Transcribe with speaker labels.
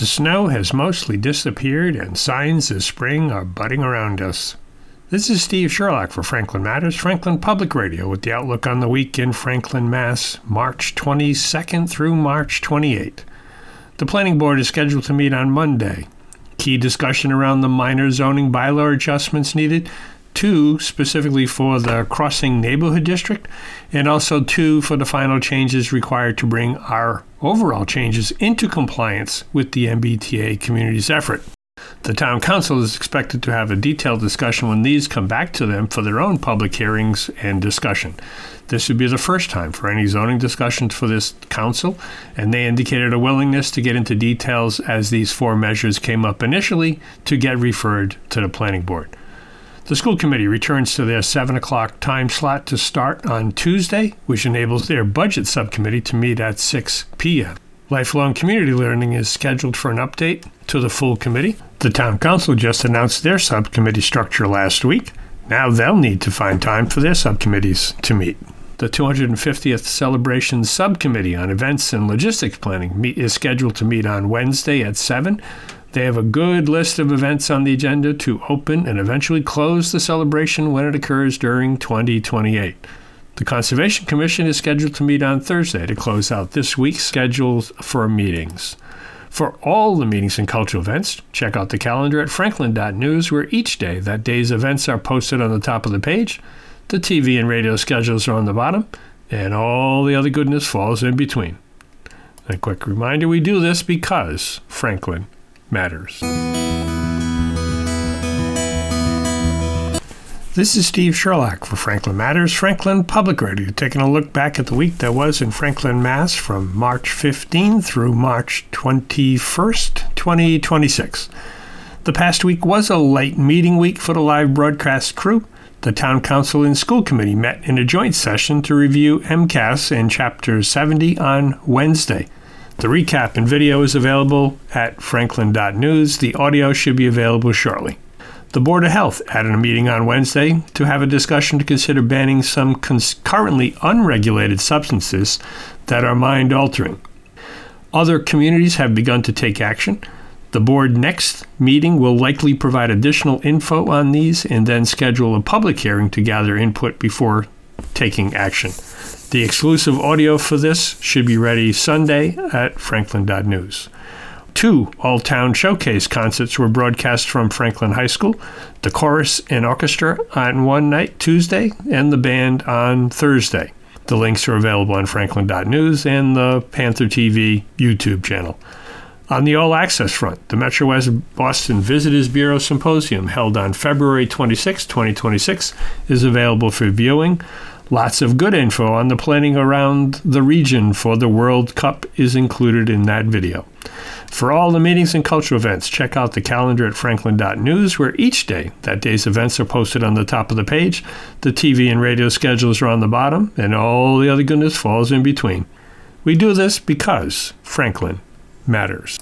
Speaker 1: The snow has mostly disappeared and signs of spring are budding around us. This is Steve Sherlock for Franklin Matters, Franklin Public Radio, with the outlook on the week in Franklin, Mass., March 22nd through March 28th. The Planning Board is scheduled to meet on Monday. Key discussion around the minor zoning bylaw adjustments needed, 2 specifically for the Crossing Neighborhood District, and also 2 for the final changes required to bring our overall changes into compliance with the MBTA community's effort. The Town Council is expected to have a detailed discussion when these come back to them for their own public hearings and discussion. This would be the first time for any zoning discussions for this council, and they indicated a willingness to get into details as these 4 measures came up initially to get referred to the Planning Board. The school committee returns to their 7 o'clock time slot to start on Tuesday, which enables their budget subcommittee to meet at 6 p.m. Lifelong community learning is scheduled for an update to the full committee. The town council just announced their subcommittee structure last week. Now they'll need to find time for their subcommittees to meet. The 250th Celebration Subcommittee on Events and Logistics Planning is scheduled to meet on Wednesday at 7. They have a good list of events on the agenda to open and eventually close the celebration when it occurs during 2028. The Conservation Commission is scheduled to meet on Thursday to close out this week's schedule for meetings. For all the meetings and cultural events, check out the calendar at franklin.news, where each day that day's events are posted on the top of the page. The TV and radio schedules are on the bottom, and all the other goodness falls in between. A quick reminder, we do this because Franklin matters. This is Steve Sherlock for Franklin Matters, Franklin Public Radio, taking a look back at the week that was in Franklin, Mass. From March 15 through March 21st, 2026. The past week was a light meeting week for the live broadcast crew. The Town Council and School Committee met in a joint session to review MCAS and Chapter 70 on Wednesday. The recap and video is available at franklin.news. The audio should be available shortly. The Board of Health had a meeting on Wednesday to have a discussion to consider banning some currently unregulated substances that are mind-altering. Other communities have begun to take action. The board next meeting will likely provide additional info on these and then schedule a public hearing to gather input before taking action. The exclusive audio for this should be ready Sunday at franklin.news. 2 all-town showcase concerts were broadcast from Franklin High School, the chorus and orchestra on one night, Tuesday, and the band on Thursday. The links are available on franklin.news and the Panther TV YouTube channel. On the all-access front, the Metro West Boston Visitors Bureau Symposium, held on February 26, 2026, is available for viewing. Lots of good info on the planning around the region for the World Cup is included in that video. For all the meetings and cultural events, check out the calendar at franklin.news, where each day that day's events are posted on the top of the page. The TV and radio schedules are on the bottom, and all the other goodness falls in between. We do this because Franklin matters.